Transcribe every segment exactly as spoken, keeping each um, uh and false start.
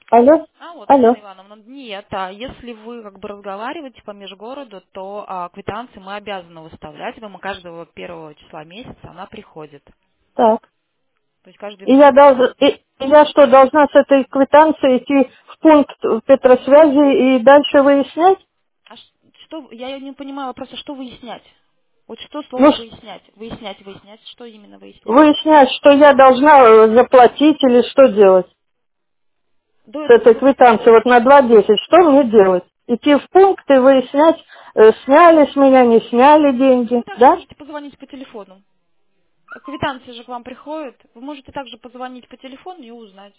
Алло? А вот, Алло. Анна Ивановна, нет, а если вы как бы разговариваете по межгороду, то а, квитанции мы обязаны выставлять, вам каждого первого числа месяца она приходит. Так. То есть каждые И я, два долж... и, месяца. и я что, должна с этой квитанции идти в пункт Петросвязи и дальше выяснять? А ш- что, я не понимаю вопроса, что выяснять? Вот что Ну, слово ш- выяснять? Выяснять, выяснять, что именно выяснять? выяснять, что я должна э, заплатить или что делать До с этого этой вы как... квитанцией вот на два десять. Что мне делать? Идти в пункт и выяснять, э, сняли с меня, не сняли Ну, деньги, вы также да? можете позвонить по телефону. Квитанции же к вам приходят. Вы можете также позвонить по телефону и узнать.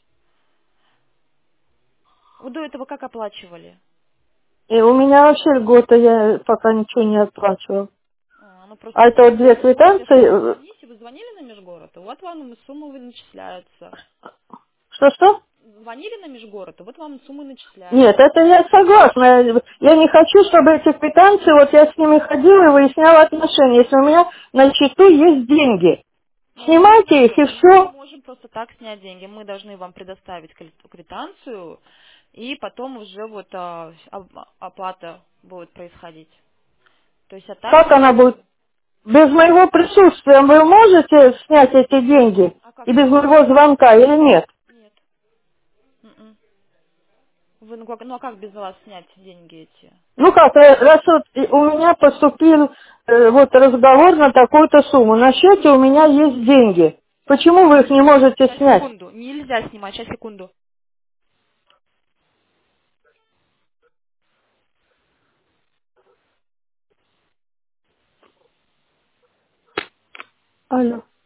Вы до этого как оплачивали? И у меня вообще льгота, я пока ничего не оплачивала. А, ну просто А это вот две вы говорите, что вы квитанции. э, звоните, вы звонили на межгород, и вот вам сумма вы начисляется. Что-что? Звонили на межгород, и вот вам сумма Нет, начисляется. это я согласна. Я не хочу, чтобы эти квитанции, вот я с ними ходила и выясняла отношения. Если у меня на счету есть деньги, Но мы не снимайте их можем, и мы не все. можем просто так снять деньги. Мы должны вам предоставить квит- квитанцию, и потом уже вот а, об- оплата будет происходить. То есть, а так Как она будет? мы... Без моего присутствия вы можете снять эти деньги? А как И без снять? моего звонка или нет? Нет. М-м. Вы, ну, как, ну а как без вас снять деньги эти? Ну как, э, раз вот и у меня поступил э, вот разговор на такую-то сумму, на счете у меня есть деньги. Почему вы их не можете Сейчас, снять? секунду. Нельзя снимать, сейчас, секунду. Алло.